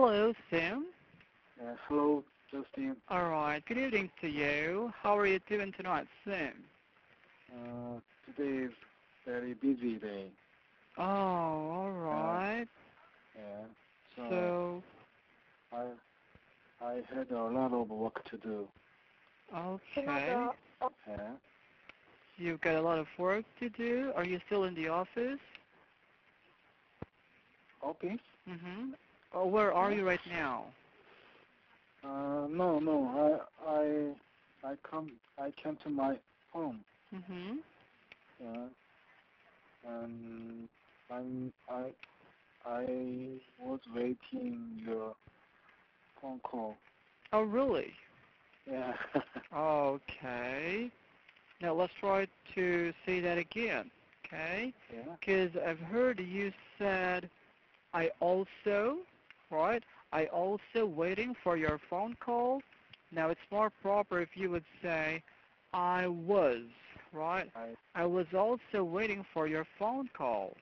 Hello, Sim. Hello, Justin. All right. Good evening to you. How are you doing tonight, Sim? Today is very busy day. Oh, all right. Yeah. So So, I I had a lot of work to do. okay. Yeah. You've got a lot of work to do. Are you still in the office? Okay. Mm-hmm. Oh, where are Yeah. you right now? No. I came to my home. Mm-hmm. Yeah. And I was waiting your phone call. Oh, really? Yeah. Okay. Now let's try to say that again. Okay? Yeah. Because I've heard you said, I also, right? I also waiting for your phone call. Now it's more proper if you would say, I was, right? I I was also waiting for your phone call.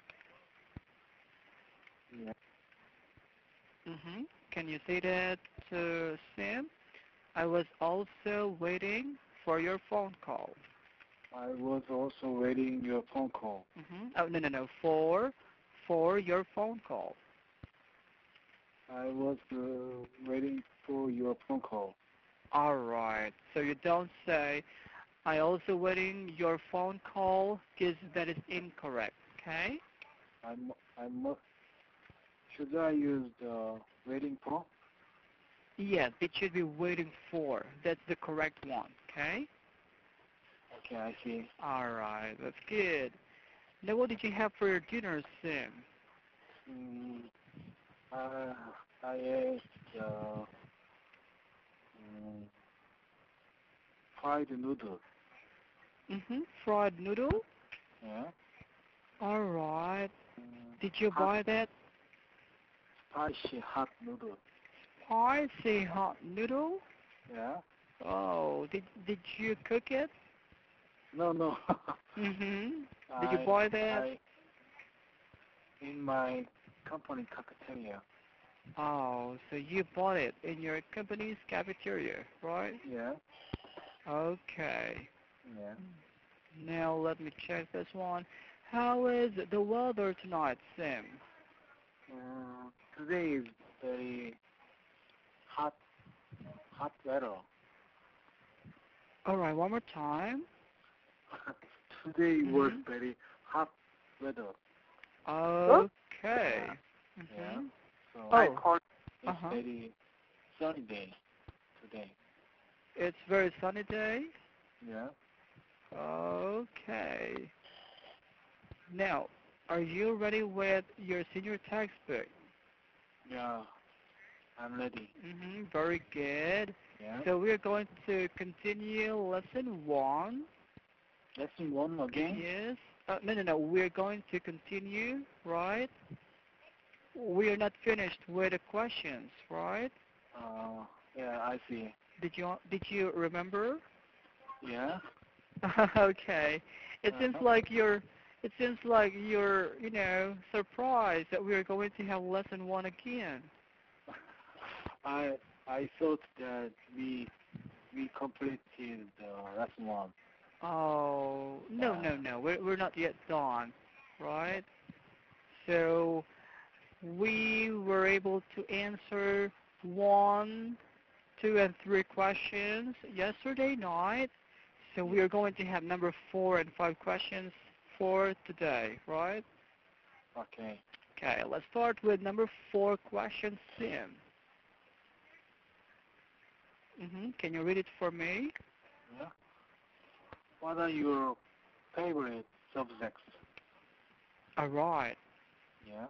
yeah. Mm-hmm. Can you say that to Sam? I was also waiting for your phone call. I was also waiting your phone call. Mm-hmm. Oh, no. For your phone call. I was waiting for your phone call. All right. So you don't say, I also waiting your phone call because that is incorrect. Okay? I'm. Should I use the waiting for? Yes, it should be waiting for. That's the correct one. Okay? Okay, I see. All right. That's good. Now, what did you have for your dinner, Sim? Mm, I ate mm, fried noodles. Mm-hmm. Fried noodle? Yeah. All right. Did you Hot, buy that? spicy hot noodles. Spicy hot noodle? Yeah. Oh, did you cook it? No. Mm-hmm. Did you I buy that? I in my company cafeteria. Oh, so you bought it in your company's cafeteria, right? Yeah. Okay. Yeah. Now let me check this one. How is the weather tonight, Sim? Today is very hot weather. All right, one more time. Today was Mhm. very hot weather. Okay. Yeah. Mhm. So Oh. it's Uh-huh. very sunny day today. It's very sunny day. Yeah. Okay. Now, are you ready with your senior textbook? Yeah. I'm ready. Very good. Yeah. So we're going to continue lesson one. Lesson one again. Yes. No. We're going to continue, right? We are not finished with the questions, right? Yeah. I see. Did you remember? Yeah. Okay. It seems Uh, like you're surprised that we're going to have lesson one again. I thought that we completed lesson one. Oh, no, Yeah. no, no. We're not yet done, right? So we were able to answer 1, 2, and 3 questions yesterday night. So we Yeah. are going to have number 4 and 5 questions for today, right? Okay. Okay, let's start with number 4 question, Sim. Can you read it for me? Yeah. What are your favorite subjects? All right. Yeah.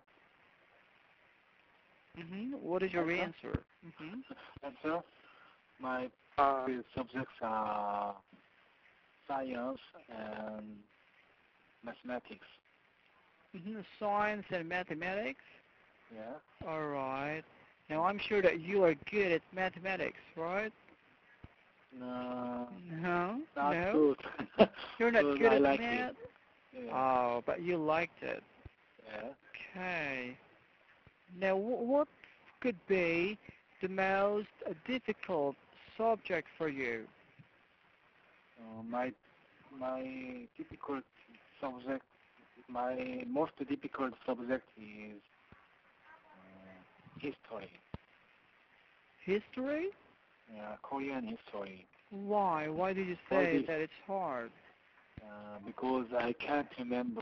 What is your Answer. answer? Mm-hmm. Answer. My favorite subjects are science and mathematics. Science and mathematics. Yeah. All right. Now I'm sure that you are good at mathematics, right? No, No, not no. good. You're not But good I at like it. math. Yeah. Oh, but you liked it. Yeah. Okay. Now, what could be the most difficult subject for you? My difficult subject, my most difficult subject is history. History? Yeah, Korean history. Why? Why do you Why say this? that it's hard? Because I can't remember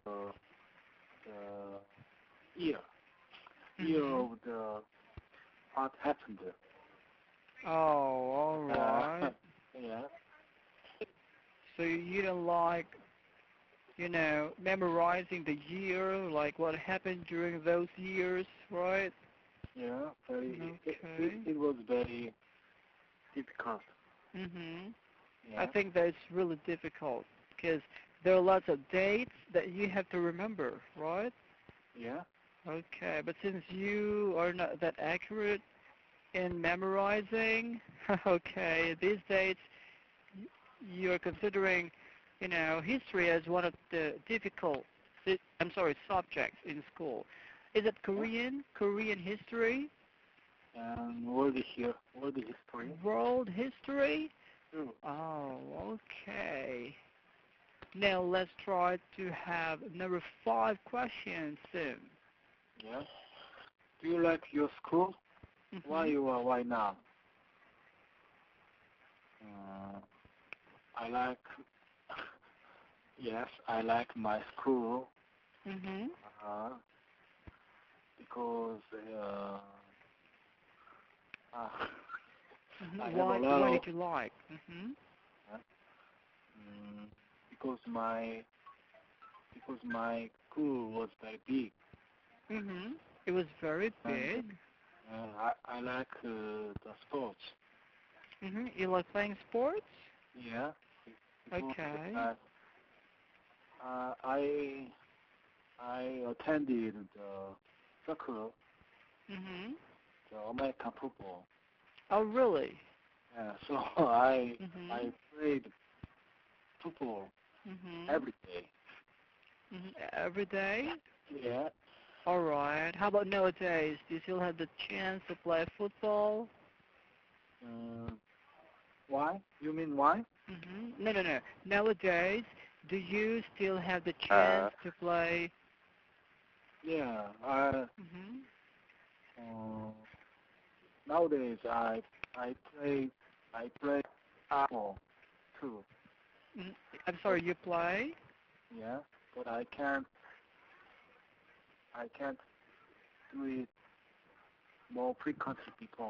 the year Mhm. of the what happened. Oh, all right. Yeah, So you don't like, memorizing the year, like what happened during those years, right? yeah, Okay. it was very difficult. Mhm. I Yeah, think that it's really difficult because there are lots of dates that you have to remember, right? yeah, Okay, but since you are not that accurate in memorizing, okay, these dates you're considering, history as one of the difficult, subjects in school. Is it yeah. Korean history, And world history. world history? True. Oh, okay. Now let's try to have number 5 question soon. Yeah. Do you like your school? Mhm. Why not? Uh, I like. Yes, I like my school. Mhm. Uh, because uh, I Mhm. have a lot Why of. did you like? Mhm. Uh, mm, because my school was very big, Mhm. It was very and big. I like the sports. Mhm. You like playing sports? Yeah, because Okay. uh, uh, I I attended the soccer, Mhm. the American football. Oh, really? So I Mhm. played football Mhm. every day. Mhm. Every day? Yeah. All right. How about nowadays? Do you still have the chance to play football? Uh, why? You mean why? Mhm. No, no, no. Nowadays, do you still have the Uh, chance to play? yeah. Mhm. Uh, Nowadays I play I play football too. Mhm. I'm But sorry, you play? yeah, but I can't do it more frequently before.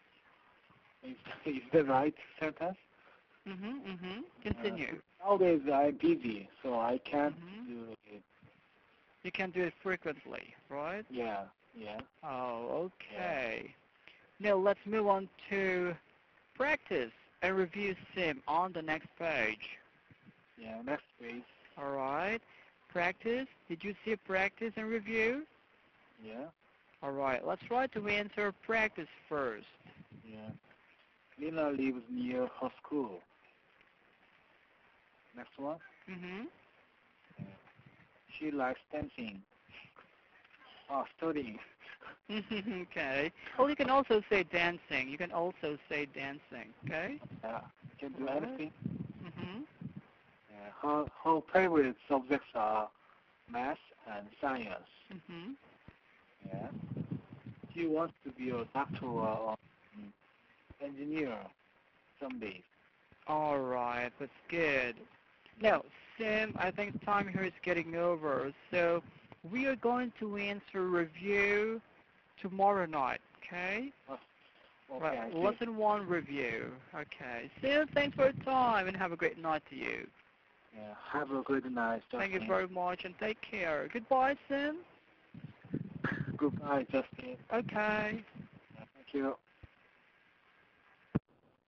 Is that right sentence? Mhm. Mhm. Uh, Continue. Nowadays I'm busy, so I can't Mhm. do it. You can do it frequently, right? Yeah, yeah, Oh, yeah, okay. Now let's move on to practice and review sim on the next page. yeah. Next page. All right. Practice. Did you see practice and review? Yeah, All right. Let's try to answer practice first. yeah. Lina lives near her school. Next one. Mhm. Yeah. She likes dancing. Oh, studying. Okay. Well, you can also say dancing. You can also say dancing. Okay. Yeah, can All do right. anything. Mhm. Yeah. Her favorite subjects are math and science. Mhm. Yeah. She wants to be a doctor or engineer someday. All right. That's good. Yeah. Now, Sim, I think time here is getting over. So we are going to answer review tomorrow night. Okay. Oh, okay, Right. I see. Lesson one review. Okay. Sim, thanks for your time and have a great night to you. Yeah. Have a good night, Thank you Justin. very much and take care. Goodbye, Sim. Goodbye, Justin. Okay. Thank you.